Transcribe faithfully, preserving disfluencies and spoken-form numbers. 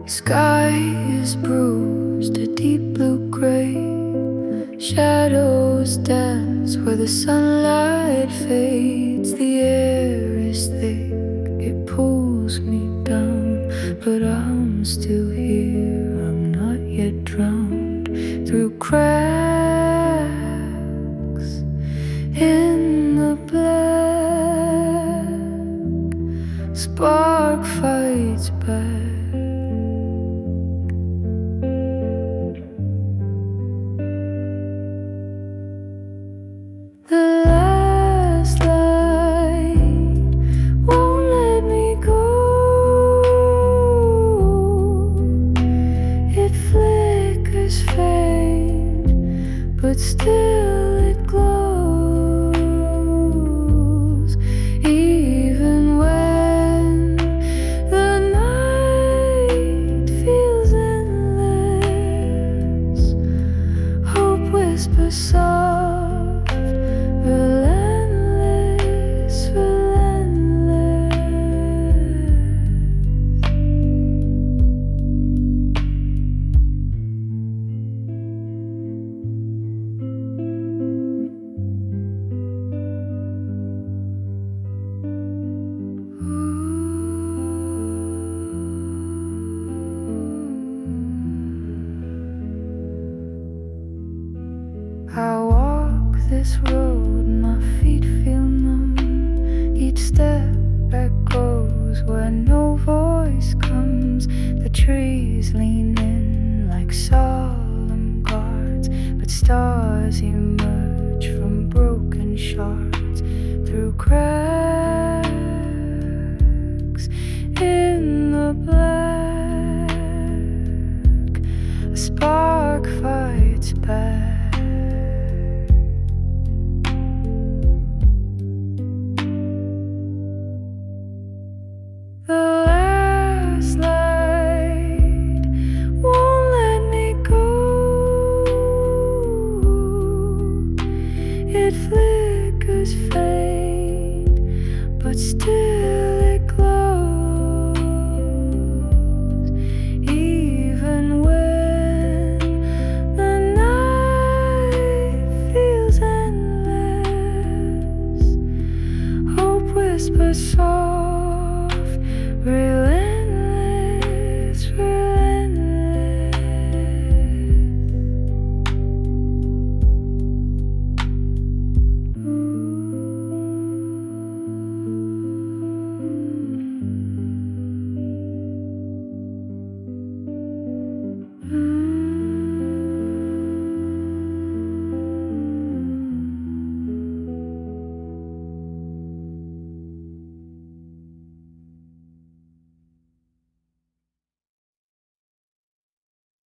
Sky is bruised, a deep blue gray. Shadows dance where the sunlight fades. The air is thick, it pulls me down, but I'm still here, I'm not yet drowned. Through cracks in the black, spark fights back. The last light won't let me go. It flickers faint, but still it glows. Even when the night feels endless, hope whispers soft. Relentless, relentless. Ooh. I walk this road, my feet feel numb. Each step echoes where no voice comes. The trees lean in like solemn guards, but stars emerge from broken shards through cracks.